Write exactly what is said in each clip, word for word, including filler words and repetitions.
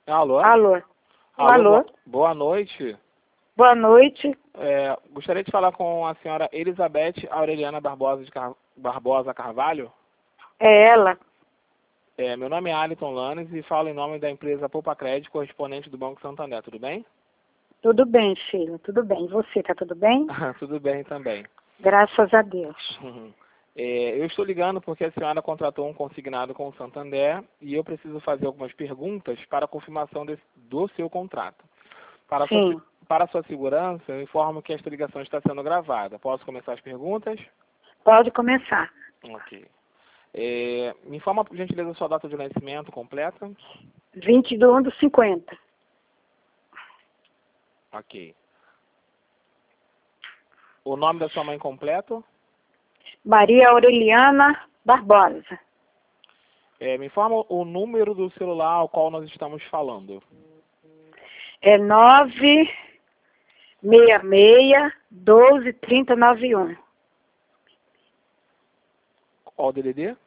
Alô? Alô? Alô, Alô? bo- boa noite. Boa noite. É, gostaria de falar com a senhora Elizabeth Aureliana Barbosa, de Car... Barbosa Carvalho. É ela? É, meu nome é Aliton Lanes e falo em nome da empresa Poupa Crédito, correspondente do Banco Santander. Tudo bem? Tudo bem, filho, tudo bem. E você, tá tudo bem? Tudo bem também. Graças a Deus. É, eu estou ligando porque a senhora contratou um consignado com o Santander e eu preciso fazer algumas perguntas para a confirmação desse- do seu contrato. Para a sua, Sim, se- para a sua segurança, eu informo que esta ligação está sendo gravada. Posso começar as perguntas? pode começar. Ok. É, me informa, por gentileza, a sua data de nascimento completa. vinte de um do cinquenta. Ok. O nome da sua mãe completo. Maria Aureliana Barbosa. É, me informa o número do celular ao qual nós estamos falando. É nove seis seis, doze, trinta, noventa e um. Qual o D D D?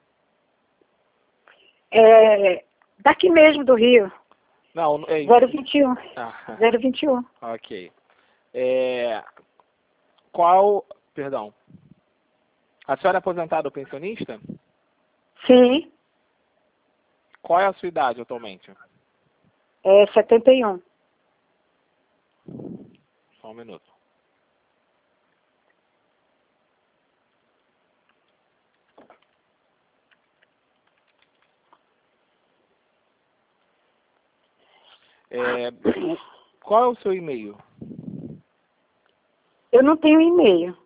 É daqui mesmo do Rio. Não, é... zero vinte e um. Ah, zero vinte e um. ok. É, qual... Perdão. A senhora é aposentada ou pensionista? Sim, Qual é a sua idade atualmente? é setenta e um. Só um minuto. É, o- qual é o seu e-mail? Eu não tenho e-mail.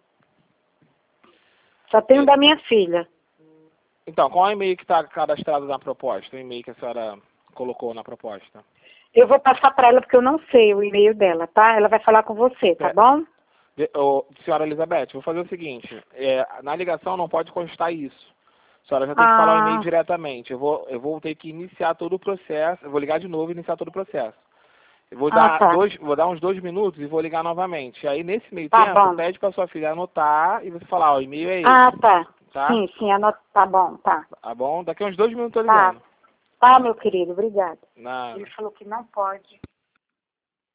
Só tenho da minha filha. Então, qual é o e-mail que está cadastrado na proposta? O e-mail que a senhora colocou na proposta? Eu vou passar para ela porque eu não sei o e-mail dela, tá? Ela vai falar com você, tá É, bom? de- ô, senhora Elizabeth, vou fazer o seguinte. É, na ligação não pode constar isso. A senhora já tem que falar o e-mail Ah, diretamente. Eu vou, eu vou ter que iniciar todo o processo. Eu vou ligar de novo e iniciar todo o processo. Eu vou ah, dar, tá. dois, vou dar uns dois minutos e vou ligar novamente. Aí, nesse meio Tá tempo, bom. pede para sua filha anotar e você falar, ó, o e-mail é Ah, esse, tá. tá? Sim, sim, anota. Tá bom, tá. Tá bom? Daqui a uns dois minutos eu tô Tá. ligando. Tá, meu querido, obrigada. Na... Ele falou que não pode.